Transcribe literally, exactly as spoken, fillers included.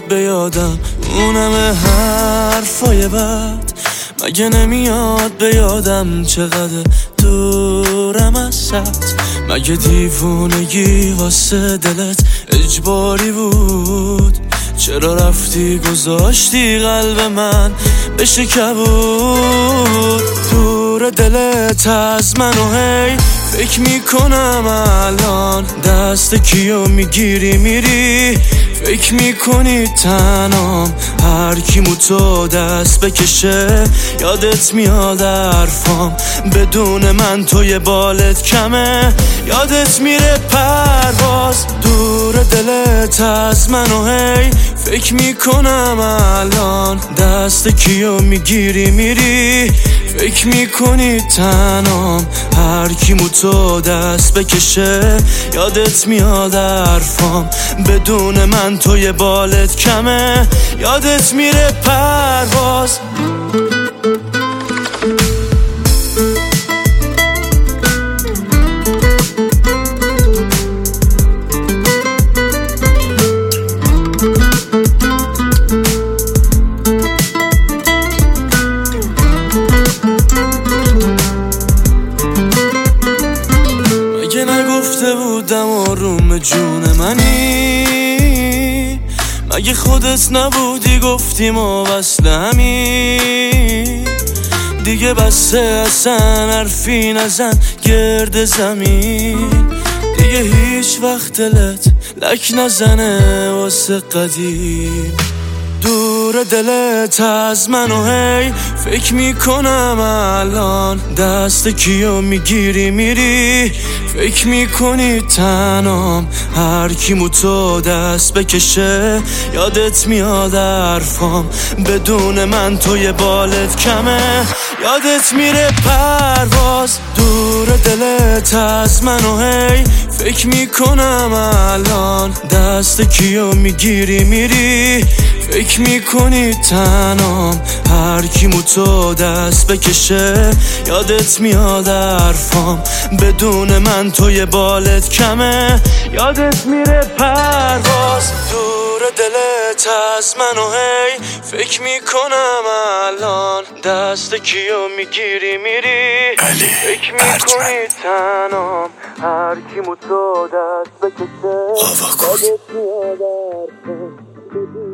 به یادم اونم حرفای بد، مگه نمیاد به یادم چقدر دورم ازت؟ مگه دیوونگی واسه دلت اجباری بود؟ چرا رفتی گذاشتی قلب من بشه کبود؟ دور دلت از من و هی فکر میکنم الان دست کیو میگیری میری، فکر میکنی تنام هر کیمو تو دست بکشه یادت میاد حرفام، بدون من توی بالت کمه یادت میره پرواز. دور دلت از من و هی فکر میکنم الان دست کیو میگیری میری، فکر میکنی تنام هر کیمو تو دست بکشه یادت میاد حرفام، بدون من توی بالت کمه یادت میره پرواز. مگه نگفته بودم آروم جون منی؟ مگه خودت نبودی گفتی ما وصل همین؟ دیگه بسه اصلا حرفی نزن گرد زمین، دیگه هیچ وقت دلت لک نزنه واسه قدیم. دور دلت از من و هی فکر میکنم الان دست کیو میگیری میری، فکر میکنی تنام هر کیمو تو دست بکشه یادت میاد حرفام، بدون من توی بالت کمه یادت میره پرواز. دور دلت از من و هی فکر میکنم الان دست کیو میگیری میری، فکر میکنی تنام هر کیمو تو دست بکشه یادت میاد حرفام، بدون من توی بالت کمه یادت میره پرواز. دور دلت از من و هی فکر میکنم الان دست کیو میگیری میری، فکر میکنی تنام هر کیمو تو دست بکشه یادت میاد حرفام.